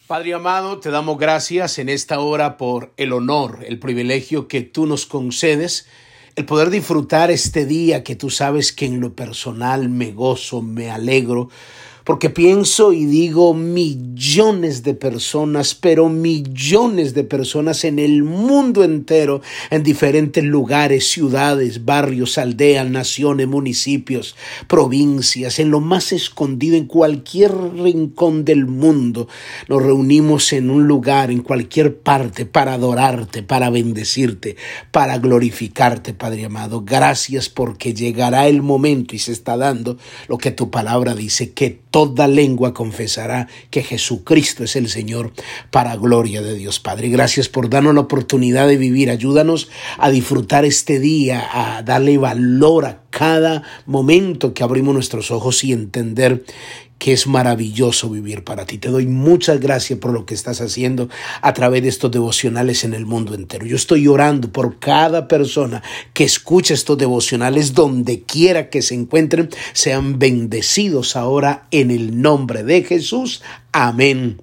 Padre amado, te damos gracias en esta hora por el honor, el privilegio que tú nos concedes, el poder disfrutar este día que tú sabes que en lo personal me gozo, me alegro, porque pienso y digo millones de personas, pero millones de personas en el mundo entero, en diferentes lugares, ciudades, barrios, aldeas, naciones, municipios, provincias, en lo más escondido, en cualquier rincón del mundo. Nos reunimos en un lugar, en cualquier parte, para adorarte, para bendecirte, para glorificarte, Padre amado. Gracias porque llegará el momento y se está dando lo que tu palabra dice, que toda lengua confesará que Jesucristo es el Señor, para gloria de Dios Padre. Gracias por darnos la oportunidad de vivir. Ayúdanos a disfrutar este día, a darle valor a cada momento que abrimos nuestros ojos y entender que es maravilloso vivir para ti. Te doy muchas gracias por lo que estás haciendo a través de estos devocionales en el mundo entero. Yo estoy orando por cada persona que escucha estos devocionales, donde quiera que se encuentren, sean bendecidos ahora en el nombre de Jesús. Amén.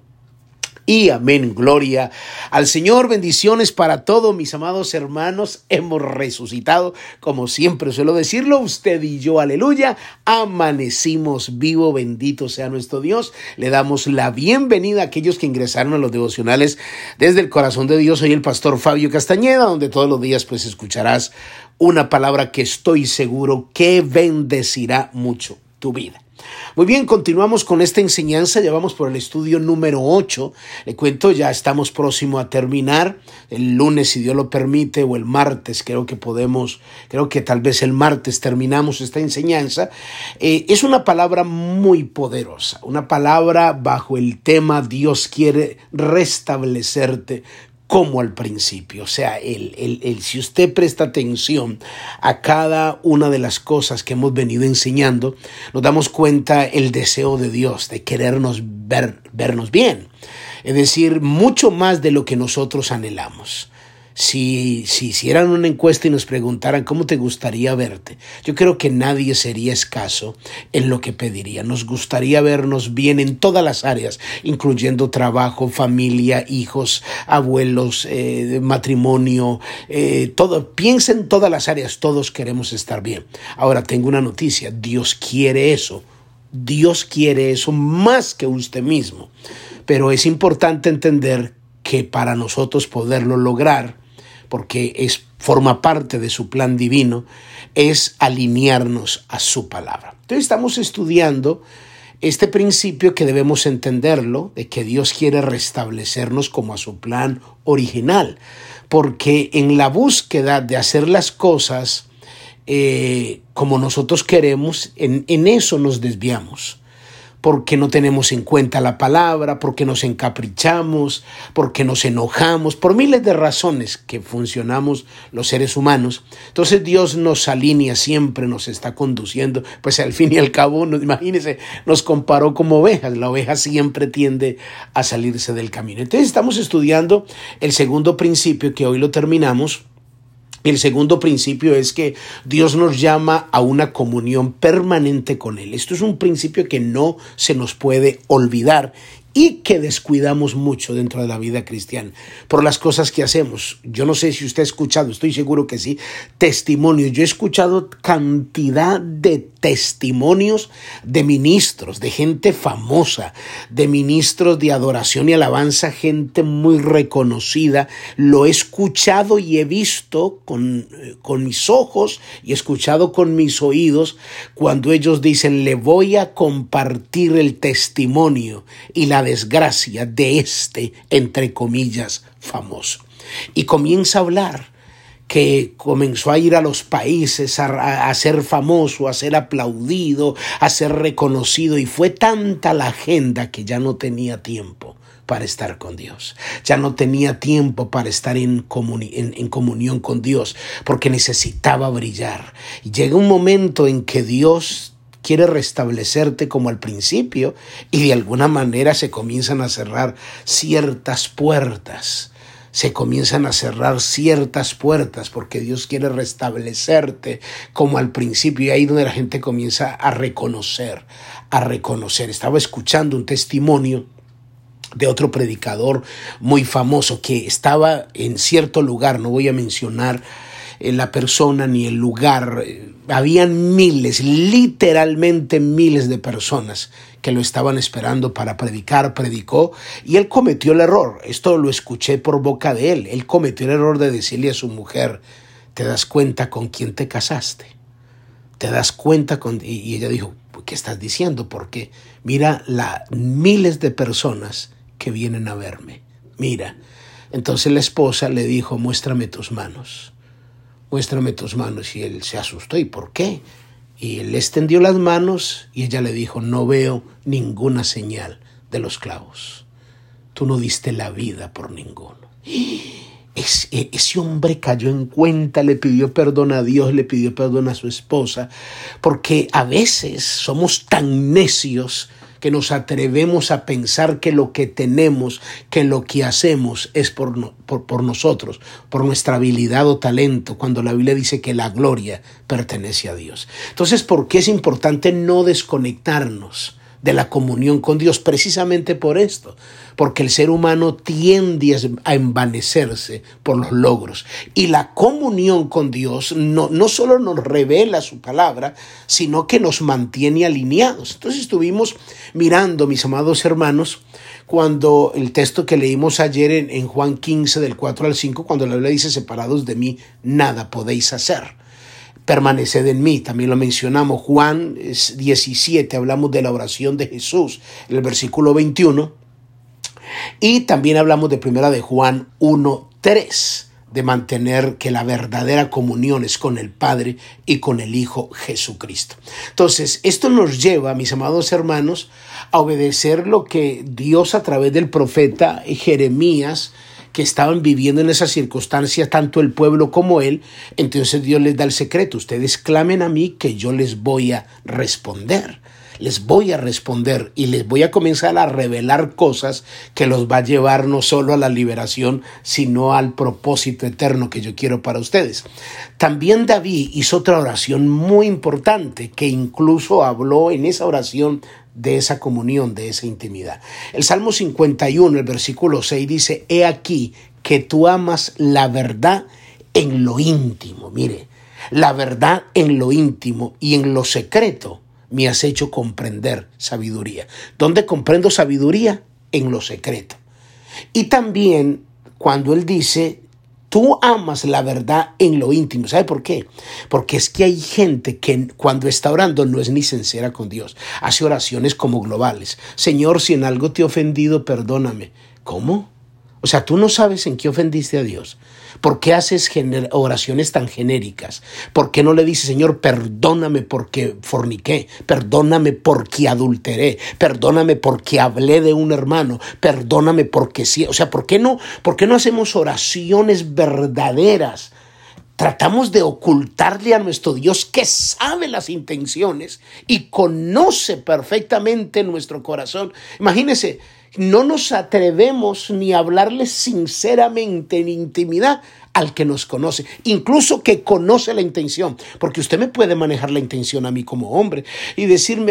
Y amén, gloria al Señor, bendiciones para todos mis amados hermanos. Hemos resucitado, como siempre suelo decirlo, usted y yo, aleluya, amanecimos vivo, bendito sea nuestro Dios. Le damos la bienvenida a aquellos que ingresaron a los devocionales desde el corazón de Dios. Soy el pastor Fabio Castañeda, donde todos los días pues escucharás una palabra que estoy seguro que bendecirá mucho tu vida. Muy bien, continuamos con esta enseñanza, ya vamos por el estudio número 8, le cuento, ya estamos próximo a terminar, el lunes si Dios lo permite o el martes, creo que tal vez el martes terminamos esta enseñanza. Es una palabra muy poderosa, una palabra bajo el tema Dios quiere restablecerte como al principio. O sea, si usted presta atención a cada una de las cosas que hemos venido enseñando, nos damos cuenta el deseo de Dios de querernos vernos bien. Es decir, mucho más de lo que nosotros anhelamos. Si hicieran una encuesta y nos preguntaran cómo te gustaría verte, yo creo que nadie sería escaso en lo que pediría. Nos gustaría vernos bien en todas las áreas, incluyendo trabajo, familia, hijos, abuelos, matrimonio, todo. Piensa en todas las áreas, todos queremos estar bien. Ahora tengo una noticia, Dios quiere eso. Dios quiere eso más que usted mismo. Pero es importante entender que para nosotros poderlo lograr, porque forma parte de su plan divino, es alinearnos a su palabra. Entonces estamos estudiando este principio que debemos entenderlo, de que Dios quiere restablecernos como a su plan original, porque en la búsqueda de hacer las cosas como nosotros queremos, en eso nos desviamos. Porque no tenemos en cuenta la palabra, porque nos encaprichamos, porque nos enojamos, por miles de razones que funcionamos los seres humanos. Entonces Dios nos alinea siempre, nos está conduciendo, pues al fin y al cabo, imagínense, nos comparó como ovejas. La oveja siempre tiende a salirse del camino. Entonces estamos estudiando el segundo principio, que hoy lo terminamos. El segundo principio es que Dios nos llama a una comunión permanente con Él. Esto es un principio que no se nos puede olvidar y que descuidamos mucho dentro de la vida cristiana por las cosas que hacemos. Yo no sé si usted ha escuchado, estoy seguro que sí, testimonios. Yo he escuchado cantidad de testimonios de ministros, de gente famosa, de ministros de adoración y alabanza, gente muy reconocida. Lo he escuchado y he visto con mis ojos y he escuchado con mis oídos cuando ellos dicen: le voy a compartir el testimonio y la desgracia de entre comillas, famoso. Y comienza a hablar que comenzó a ir a los países a ser famoso, a ser aplaudido, a ser reconocido, y fue tanta la agenda que ya no tenía tiempo para estar con Dios. Ya no tenía tiempo para estar en comunión con Dios, porque necesitaba brillar. Y llega un momento en que Dios quiere restablecerte como al principio, y de alguna manera se comienzan a cerrar ciertas puertas. Porque Dios quiere restablecerte como al principio, y ahí donde la gente comienza a reconocer. Estaba escuchando un testimonio de otro predicador muy famoso que estaba en cierto lugar, no voy a mencionar la persona ni el lugar. Habían miles, literalmente miles de personas que lo estaban esperando para predicar. Predicó y él cometió el error. Esto lo escuché por boca de él. Él cometió el error de decirle a su mujer: ¿te das cuenta con quién te casaste? ¿Te das cuenta con...? Y ella dijo: ¿qué estás diciendo? Porque mira miles de personas que vienen a verme. Mira. Entonces la esposa le dijo: muéstrame tus manos. Muéstrame tus manos. Y él se asustó. ¿Y por qué? Y él le extendió las manos y ella le dijo: no veo ninguna señal de los clavos. Tú no diste la vida por ninguno. Ese hombre cayó en cuenta, le pidió perdón a Dios, le pidió perdón a su esposa, porque a veces somos tan necios que nos atrevemos a pensar que lo que tenemos, que lo que hacemos es por nosotros, por nuestra habilidad o talento, cuando la Biblia dice que la gloria pertenece a Dios. Entonces, ¿por qué es importante no desconectarnos de la comunión con Dios? Precisamente por esto, porque el ser humano tiende a envanecerse por los logros, y la comunión con Dios no solo nos revela su palabra, sino que nos mantiene alineados. Entonces estuvimos mirando, mis amados hermanos, cuando el texto que leímos ayer en Juan 15 del 4 al 5, cuando la Biblia dice: separados de mí nada podéis hacer. Permaneced en mí, también lo mencionamos. Juan 17, hablamos de la oración de Jesús, en el versículo 21. Y también hablamos de primera de Juan 1:3, de mantener que la verdadera comunión es con el Padre y con el Hijo Jesucristo. Entonces, esto nos lleva, mis amados hermanos, a obedecer lo que Dios a través del profeta Jeremías, que estaban viviendo en esas circunstancias, tanto el pueblo como él. Entonces Dios les da el secreto: ustedes clamen a mí que yo les voy a responder. Les voy a responder y les voy a comenzar a revelar cosas que los va a llevar no solo a la liberación, sino al propósito eterno que yo quiero para ustedes. También David hizo otra oración muy importante, que incluso habló en esa oración de esa comunión, de esa intimidad. El Salmo 51, el versículo 6 dice: he aquí que tú amas la verdad en lo íntimo. Mire, la verdad en lo íntimo y en lo secreto me has hecho comprender sabiduría. ¿Dónde comprendo sabiduría? En lo secreto. Y también cuando él dice: tú amas la verdad en lo íntimo. ¿Sabe por qué? Porque es que hay gente que cuando está orando no es ni sincera con Dios. Hace oraciones como globales. Señor, si en algo te he ofendido, perdóname. ¿Cómo? O sea, tú no sabes en qué ofendiste a Dios. ¿Por qué haces oraciones tan genéricas? ¿Por qué no le dices: Señor, perdóname porque forniqué, perdóname porque adulteré, perdóname porque hablé de un hermano, perdóname porque sí? O sea, ¿por qué no hacemos oraciones verdaderas? Tratamos de ocultarle a nuestro Dios, que sabe las intenciones y conoce perfectamente nuestro corazón. Imagínense, no nos atrevemos ni a hablarle sinceramente en intimidad al que nos conoce, incluso que conoce la intención, porque usted me puede manejar la intención a mí como hombre y decirme: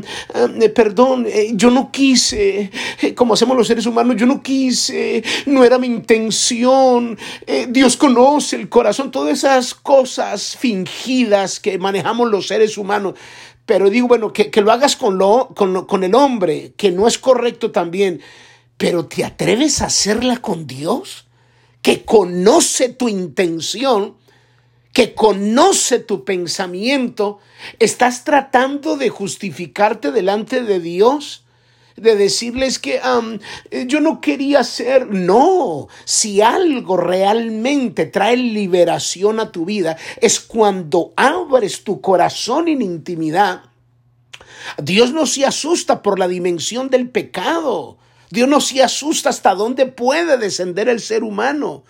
perdón, yo no quise, como hacemos los seres humanos, yo no quise, no era mi intención, Dios conoce el corazón, todas esas cosas fingidas que manejamos los seres humanos. Pero digo, bueno, que lo hagas con el hombre, que no es correcto también, pero ¿te atreves a hacerla con Dios? Que conoce tu intención, que conoce tu pensamiento. ¿Estás tratando de justificarte delante de Dios? De decirles que yo no quería hacer. No, si algo realmente trae liberación a tu vida, es cuando abres tu corazón en intimidad. Dios no se asusta por la dimensión del pecado. Dios no se asusta hasta dónde puede descender el ser humano.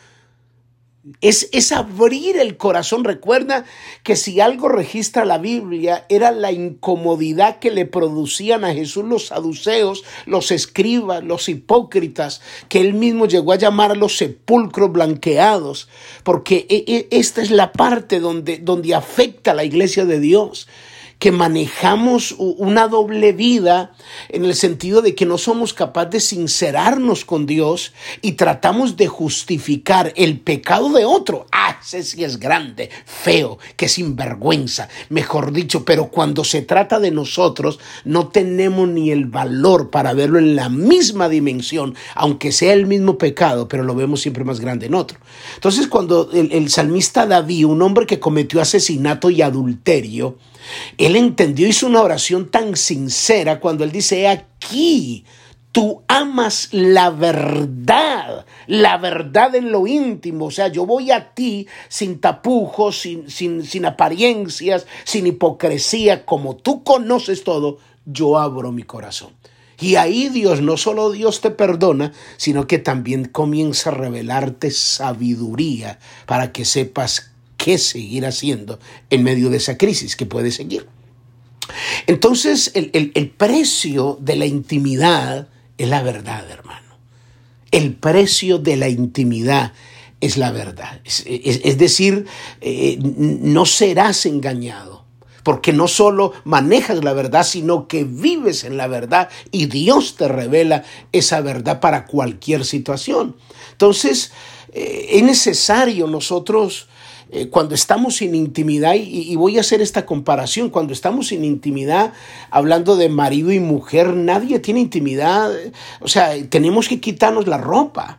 Es abrir el corazón. Recuerda que si algo registra la Biblia, era la incomodidad que le producían a Jesús los saduceos, los escribas, los hipócritas, que él mismo llegó a llamar los sepulcros blanqueados, porque esta es la parte donde afecta a la iglesia de Dios, que manejamos una doble vida en el sentido de que no somos capaces de sincerarnos con Dios y tratamos de justificar el pecado de otro. Ese sí es grande, feo, que sinvergüenza, mejor dicho, pero cuando se trata de nosotros no tenemos ni el valor para verlo en la misma dimensión, aunque sea el mismo pecado, pero lo vemos siempre más grande en otro. Entonces, cuando el salmista David, un hombre que cometió asesinato y adulterio, él entendió, hizo una oración tan sincera cuando él dice: aquí tú amas la verdad en lo íntimo. O sea, yo voy a ti sin tapujos, sin apariencias, sin hipocresía. Como tú conoces todo, yo abro mi corazón. Y ahí Dios, no solo Dios te perdona, sino que también comienza a revelarte sabiduría para que sepas qué seguir haciendo en medio de esa crisis que puede seguir. Entonces, el precio de la intimidad es la verdad, hermano. El precio de la intimidad es la verdad. Es decir, no serás engañado, porque no solo manejas la verdad, sino que vives en la verdad y Dios te revela esa verdad para cualquier situación. Entonces, es necesario nosotros, cuando estamos sin intimidad, y voy a hacer esta comparación, cuando estamos sin intimidad, hablando de marido y mujer, nadie tiene intimidad. O sea, tenemos que quitarnos la ropa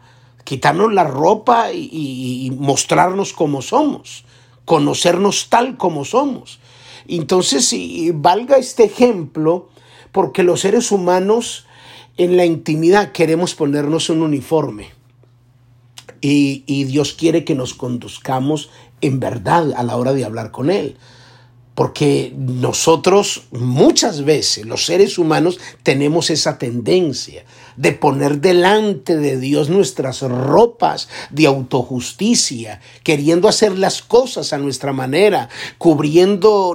y mostrarnos como somos, conocernos tal como somos. Entonces, valga este ejemplo, porque los seres humanos en la intimidad queremos ponernos un uniforme. Y Dios quiere que nos conduzcamos en verdad a la hora de hablar con Él. Porque nosotros muchas veces, los seres humanos, tenemos esa tendencia de poner delante de Dios nuestras ropas de autojusticia, queriendo hacer las cosas a nuestra manera, cubriendo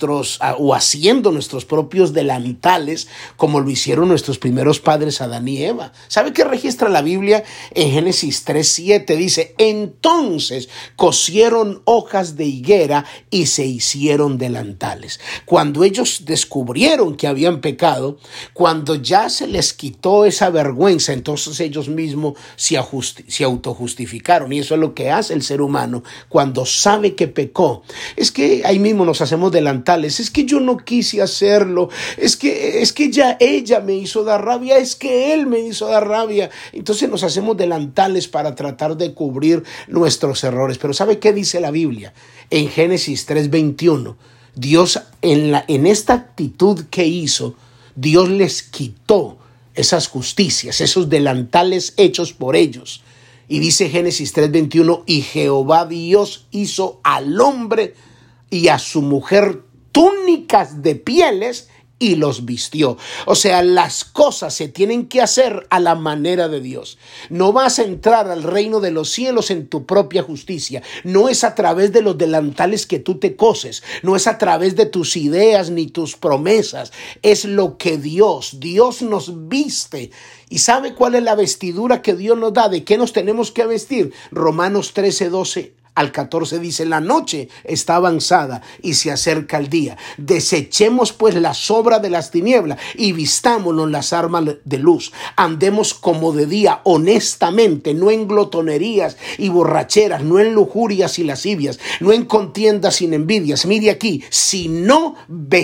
o haciendo nuestros propios delantales, como lo hicieron nuestros primeros padres Adán y Eva. ¿Sabe qué registra la Biblia? En Génesis 3:7 dice: entonces cosieron hojas de higuera y se hicieron delantales. Cuando ellos descubrieron que habían pecado, cuando ya se les quitó esa vergüenza, entonces ellos mismos se autojustificaron. Y eso es lo que hace el ser humano cuando sabe que pecó. Es que ahí mismo nos hacemos delantales. Es que yo no quise hacerlo. Es que ya ella me hizo dar rabia. Es que él me hizo dar rabia. Entonces nos hacemos delantales para tratar de cubrir nuestros errores. Pero ¿sabe qué dice la Biblia? En Génesis 3:21, Dios en esta actitud que hizo, Dios les quitó esas justicias, esos delantales hechos por ellos. Y dice Génesis 3:21, y Jehová Dios hizo al hombre y a su mujer túnicas de pieles y los vistió. O sea, las cosas se tienen que hacer a la manera de Dios. No vas a entrar al reino de los cielos en tu propia justicia. No es a través de los delantales que tú te coses. No es a través de tus ideas ni tus promesas. Es lo que Dios nos viste. ¿Y sabe cuál es la vestidura que Dios nos da? ¿De qué nos tenemos que vestir? Romanos 13:12 al 14 dice: la noche está avanzada y se acerca el día. Desechemos pues la sobra de las tinieblas y vistámonos las armas de luz. Andemos como de día, honestamente, no en glotonerías y borracheras, no en lujurias y lascivias, no en contiendas sin envidias. Mire aquí, sino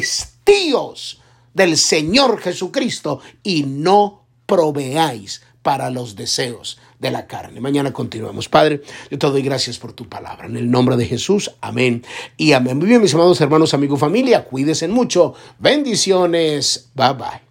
vestíos del Señor Jesucristo y no proveáis para los deseos de la carne. Mañana continuamos. Padre, yo te doy gracias por tu palabra. En el nombre de Jesús, amén y amén. Muy bien, mis amados hermanos, amigos, familia, cuídense mucho. Bendiciones. Bye bye.